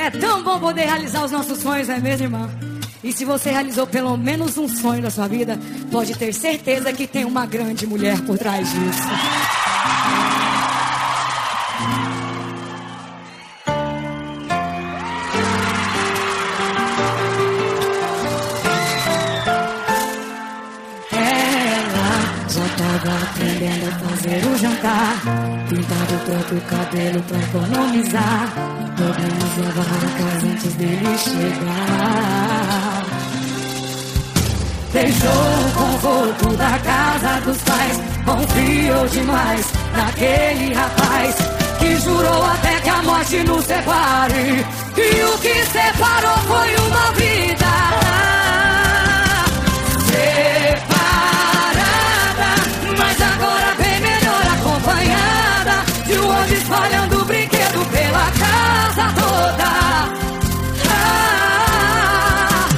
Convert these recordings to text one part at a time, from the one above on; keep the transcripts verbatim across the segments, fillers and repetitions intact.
É tão bom poder realizar os nossos sonhos, não é mesmo, irmã? E se você realizou pelo menos um sonho da sua vida, pode ter certeza que tem uma grande mulher por trás disso. Tava aprendendo a fazer o jantar, pintando o próprio cabelo pra economizar. Podemos lavar a casa antes dele chegar. Deixou o conforto da casa dos pais, confiou demais naquele rapaz que jurou até que a morte nos separe. E o que separou foi uma vida mas agora bem melhor acompanhada, de um anjo espalhando brinquedo pela casa toda. Ah,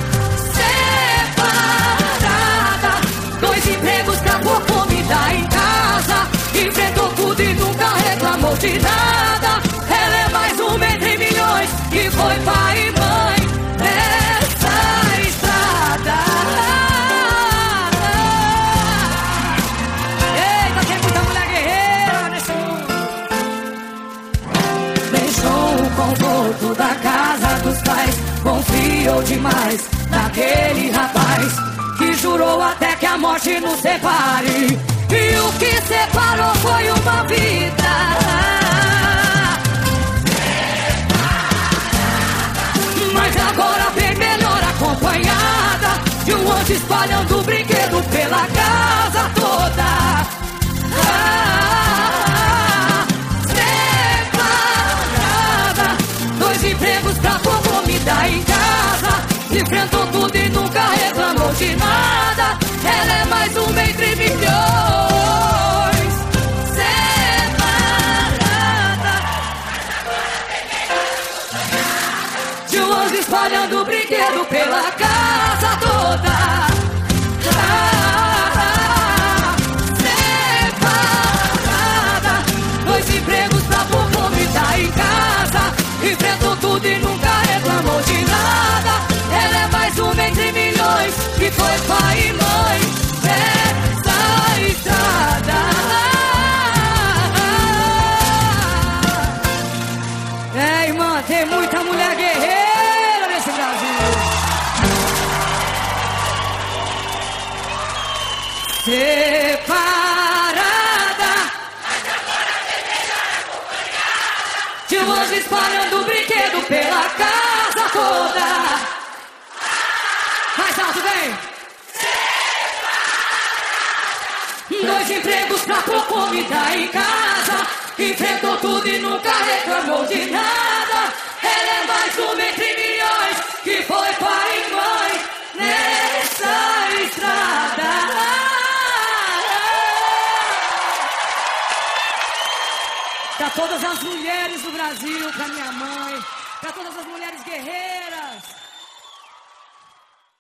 separada, dois empregos pra pôr comida em casa, enfrentou tudo e nunca reclamou de nada. Ela é mais uma entre milhões que foi pai e mãe nessa estrada. Conforto da casa dos pais, confiou demais naquele rapaz que jurou até que a morte nos separe. E o que separou foi uma vida mas agora bem melhor acompanhada, de um anjo espalhando brinquedo pela casa toda. Ah, empregos pra pôr comida em casa, enfrentou tudo e nunca reclamou de nada. Ela é mais uma entre milhões, separada, de um anjo espalhando brinquedo pela casa toda. Ah, separada, dois empregos pra pôr comida em casa, enfrentou tudo e nunca reclamou de nada. Ela é mais uma entre milhões que foi pai e mãe nessa estrada. É, irmã, tem muita mulher guerreira nesse Brasil. Separada, de um anjo espalhando brinquedo pela casa toda. Mais alto, vem! Dois empregos pra pôr comida em casa, enfrentou tudo e nunca reclamou de nada. Ela é mais uma entre milhões que foi pai e mãe nessa estrada. Para todas as mulheres do Brasil, para minha mãe, para todas as mulheres guerreiras.